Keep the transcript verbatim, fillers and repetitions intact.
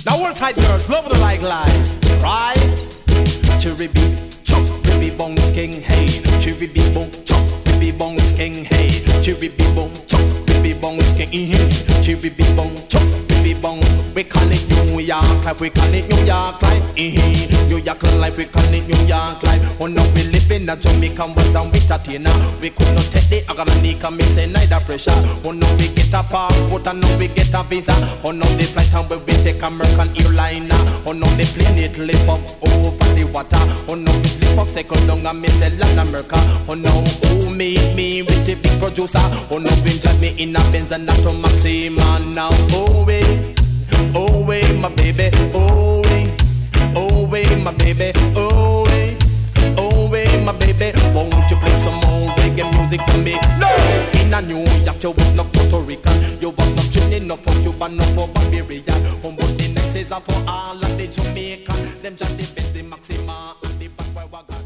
Now hold tight girls, love the like life, right? Cherry bee, chop, baby bones king, hey. Cherry bee boom, chop, baby bones king, hey. Cherry bee boom, chop, baby bones king, eh. Cherry bee boom, chop, baby bone. We call it New York life, we call it New York life, eh. New York life, we call it New York life. Oh no, we live in a Jamaican was and we entertainer. We could not take the Aganica, me say neither pressure. Oh no, we get a passport and no we get a visa. Oh no, the flight and we take American airliner. Oh no, the plane it lift up over the water. Oh no, we lift up second down and me say Latin America. Oh no, who made me with the big producer? Oh no, we drive me in a Benz and not to Maxima now. Oh wait, oh wait, my baby, oh wait, oh wait, my baby, oh wait, oh wait, my baby. Won't you play some more reggae music for me? No, in a New York you was no Puerto Rican, you was no Trinidad, no for Cuban, no for Barbarian. Um, but the next is for all of the Jamaican. Them just the best, the Maxima and the Backway Wagon.